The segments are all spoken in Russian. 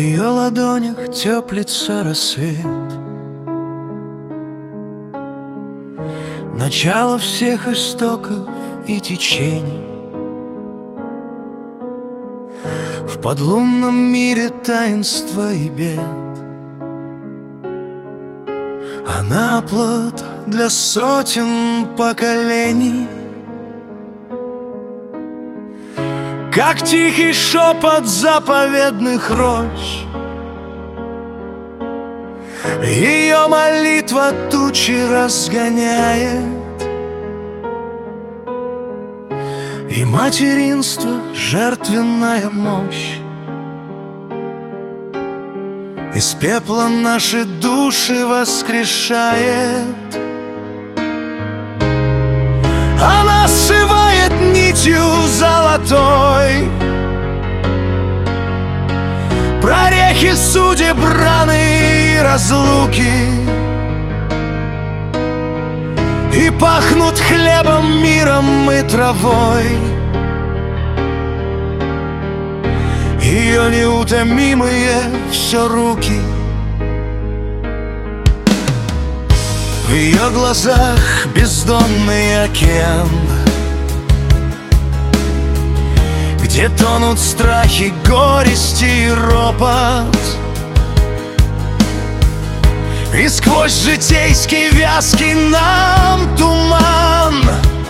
ее ладонях теплится рассвет. Начало всех истоков и течений. В подлунном мире таинства и бед. Она плод для сотен поколений. Как тихий шепот заповедных рощ, ее молитва тучи разгоняет, и материнство — жертвенная мощь. Из пепла наши души воскрешает. Она сшивает нитью золотой прорехи судеб, раны и разлуки, и пахнут хлебом, миром и травой. Ее неутомимые все руки. В ее глазах бездонный океан, где тонут страхи, горести и ропот. И сквозь житейский вязкий нам туман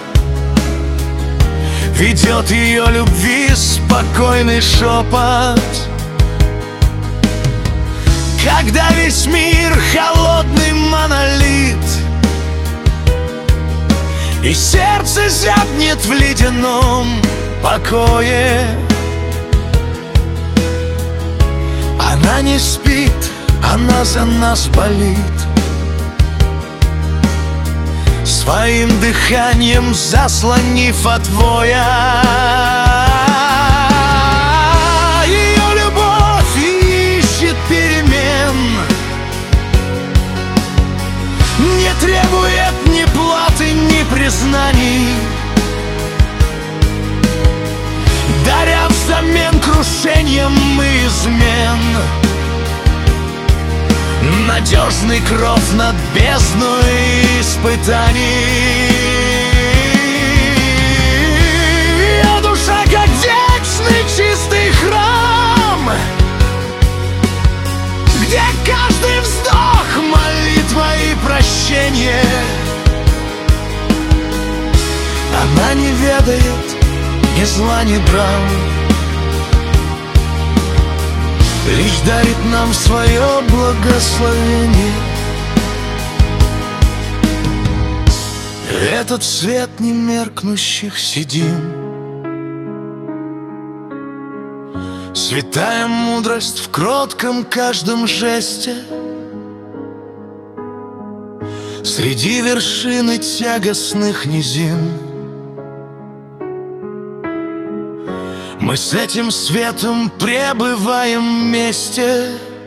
ведет ее любви спокойный шепот. Когда весь мир холодный монолит, и сердце зябнет в ледяном покое, она не спит, она за нас болит. Своим дыханием заслонив от воя. Ее любовь ищет перемен, не требует ни платы, ни признаний, даря взамен крушением и измен надежный кров над бездной испытаний. Ее душа, как вечный чистый храм, где каждый вздох молитва и прощение. Она не ведает ни зла, ни драм, лишь дарит нам свое благословение. Этот свет немеркнущих седин, святая мудрость в кротком каждом жесте, среди вершины тягостных низин. Мы с этим светом пребываем вместе.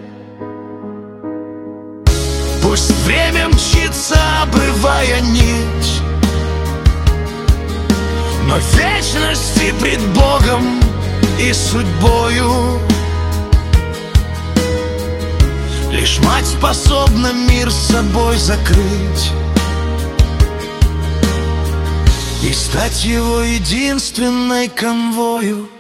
Пусть время мчится, обрывая нить, но в вечности пред Богом и судьбою лишь мать способна мир с собой закрыть и стать его единственной конвою.